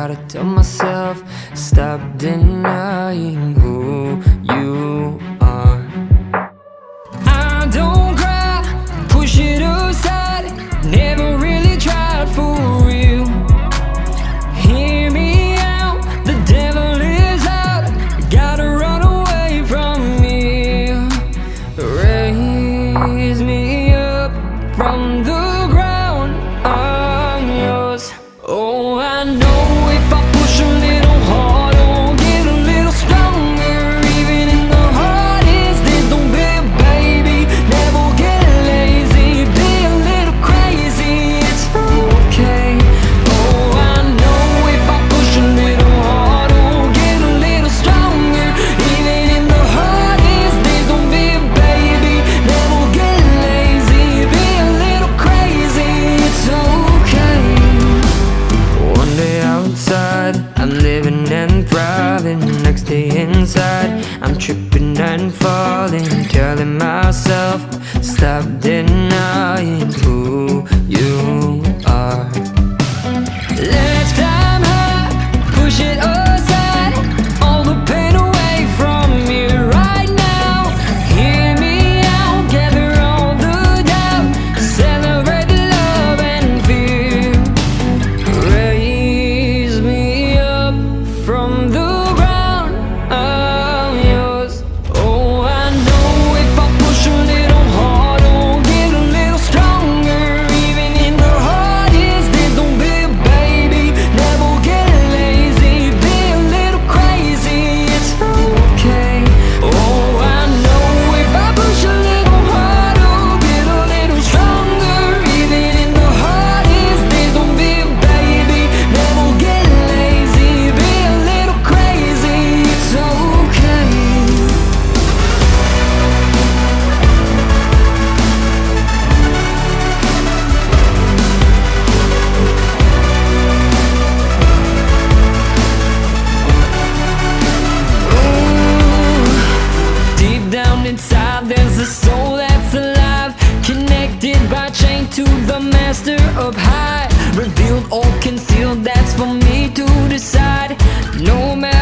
gotta tell myself, stop denying who you are. I don't cry, push it aside, never really tried for real. Hear me out, the devil is out, gotta run away from me. Raise me up from the ground, I'm yours. Oh, I know if I push a little harder, I'll get a little stronger. Even in the hardest days, don't be a baby, never get lazy, be a little crazy, it's okay. Oh, I know if I push a little harder, I'll get a little stronger. Even in the hardest days, don't be a baby, never get lazy, be a little crazy, it's okay. One day outside, I'm living and thriving. Next day inside, I'm tripping and falling, telling myself, stop denying who you are. Let's climb high, push it aside, all the pain away from me right now. Hear me out, gather all the doubt, celebrate the love and fear. Raise me up from the ground, I'm yours. Oh, I know if I push a little harder, I'll get a little stronger. Even in the hardest days, don't be a baby, never get lazy, be a little crazy, it's okay. Oh, I know if I push a little harder, I'll get a little stronger. Even in the hardest days, don't be a baby, never get lazy, be a little crazy, it's okay. Deep down inside, there's a soul that's alive, connected by chain to the master up high.